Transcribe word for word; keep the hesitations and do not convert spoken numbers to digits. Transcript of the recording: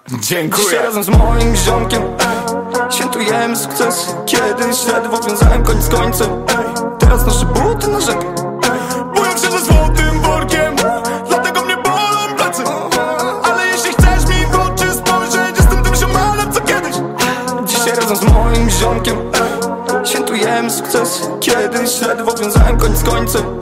Dziękuję. Dzisiaj razem z moim ziomkiem ej, świętujemy sukces. Kiedyś ledwo wiązałem koniec z końcem ej, teraz noszę buty na rzepie. Boję się ze złotym workiem, dlatego mnie bolą plecy. Ale jeśli chcesz mi w oczy spojrzeć, jestem tym ziomalem co kiedyś. Dzisiaj razem z moim ziomkiem ej, świętujemy sukces. Kiedyś ledwo wiązałem koniec z końcem.